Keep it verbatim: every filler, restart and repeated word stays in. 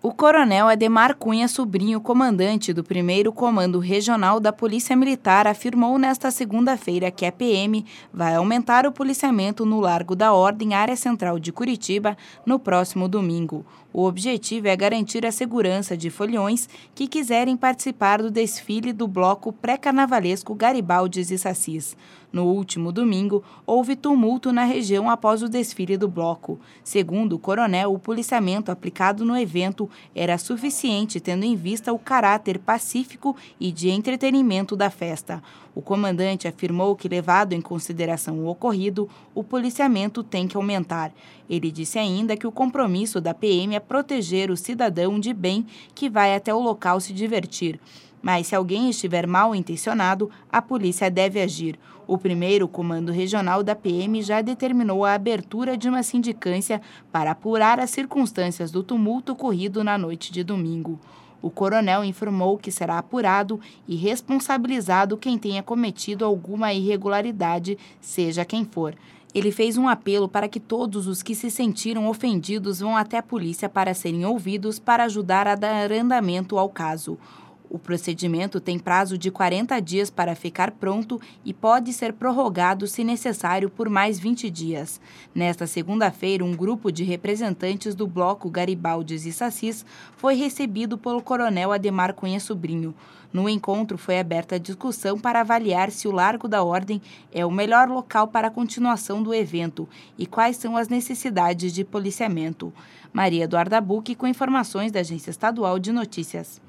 O coronel Ademar Cunha Sobrinho, comandante do primeiro Comando Regional da Polícia Militar, afirmou nesta segunda-feira que a P M vai aumentar o policiamento no Largo da Ordem, área central de Curitiba, no próximo domingo. O objetivo é garantir a segurança de foliões que quiserem participar do desfile do bloco pré-carnavalesco Garibaldes e Sacis. No último domingo, houve tumulto na região após o desfile do bloco. Segundo o coronel, o policiamento aplicado no evento era suficiente, tendo em vista o caráter pacífico e de entretenimento da festa. O comandante afirmou que, levado em consideração o ocorrido, o policiamento tem que aumentar. Ele disse ainda que o compromisso da P M é proteger o cidadão de bem que vai até o local se divertir. Mas se alguém estiver mal intencionado, a polícia deve agir. O primeiro Comando Regional da P M já determinou a abertura de uma sindicância para apurar as circunstâncias do tumulto ocorrido na noite de domingo. O coronel informou que será apurado e responsabilizado quem tenha cometido alguma irregularidade, seja quem for. Ele fez um apelo para que todos os que se sentiram ofendidos vão até a polícia para serem ouvidos para ajudar a dar andamento ao caso. O procedimento tem prazo de quarenta dias para ficar pronto e pode ser prorrogado, se necessário, por mais vinte dias. Nesta segunda-feira, um grupo de representantes do bloco Garibaldes e Sacis foi recebido pelo coronel Ademar Cunha Sobrinho. No encontro, foi aberta a discussão para avaliar se o Largo da Ordem é o melhor local para a continuação do evento e quais são as necessidades de policiamento. Maria Eduarda Bucchi, com informações da Agência Estadual de Notícias.